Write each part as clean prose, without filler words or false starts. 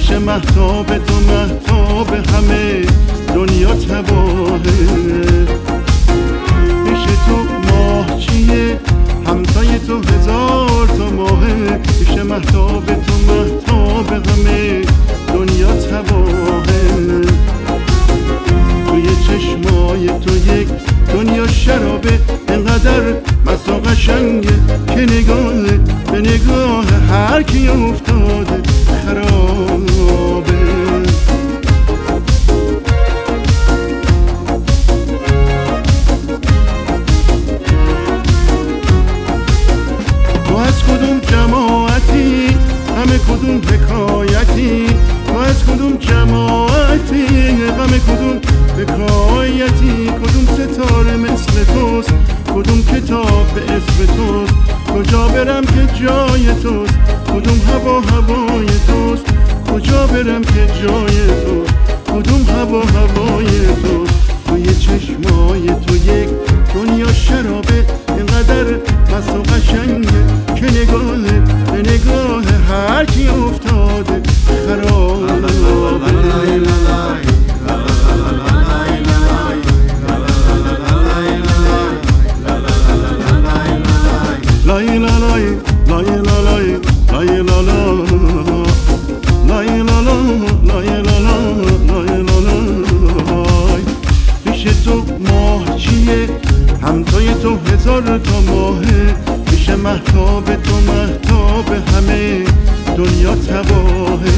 پیش مهتاب تو مهتاب همه دنیا تباهه. پیش تو ماه چیه همتای تو هزار تا ماهه. پیش مهتاب تو مهتاب همه دنیا تباهه. توی چشمای تو یک دنیا شرابه، انقدر مست و قشنگه که نگاه به نگاه هر کی افتاده خرابه. تو از کدوم جماعتی همه کدوم حکایتی؟ تو از کدوم جماعتی غم کدوم حکایتی؟ کدوم ستاره مثل توست، کدوم کتاب به اسم توست؟ کجا برم که جای توست، کدوم هوا هوای توست؟ کجا برم که جای توست، کدوم هوا هوای توست؟ توی چشمای تو یک دنیا شرابه، اینقدر مست و قشنگه که نگاه به نگاه هر کی افتاده خرابه. پیش تو ماه چیه همتای تو هزار تا ماهه. پیش مهتاب تو مهتاب همه دنیا تباهه.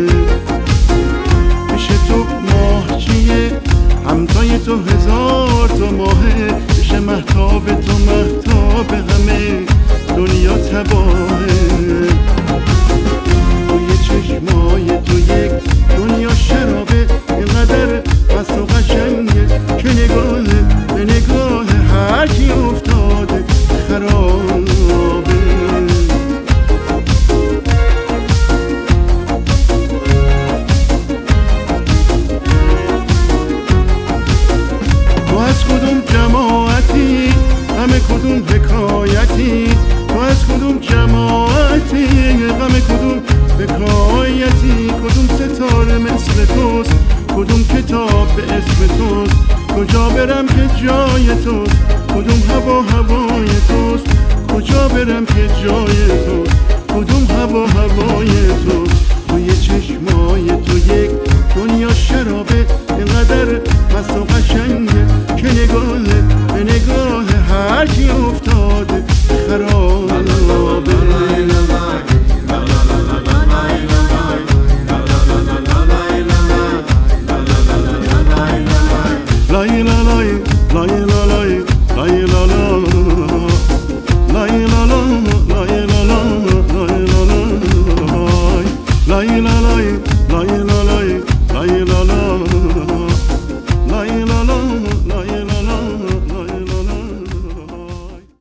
پیش تو ماه چیه همتای تو هزار تا ماهه. پیش مهتاب تو مهتاب همه دنیا تباهه. توی چشمای تو یک دنیا شرابه، اینقدر مست و قشنگه که نگاه به نگاه هر کی افتاده خرابه. تو از کدوم جماعتی همه کدوم حکایتی؟ تو از کدوم جماعتی غم کدوم حکایتی؟ کدوم ستاره مثل توست، کدوم کتاب به اسم توست؟ کجا برم که جای توست، کدوم هوا هوای توست؟ کجا برم که جای توست، کدوم هوا هوای توست؟ توی چشمای تو یک دنیا شرابه، اینقدر مست و قشنگه که نگاه به نگاه هر کی افتاده خراب.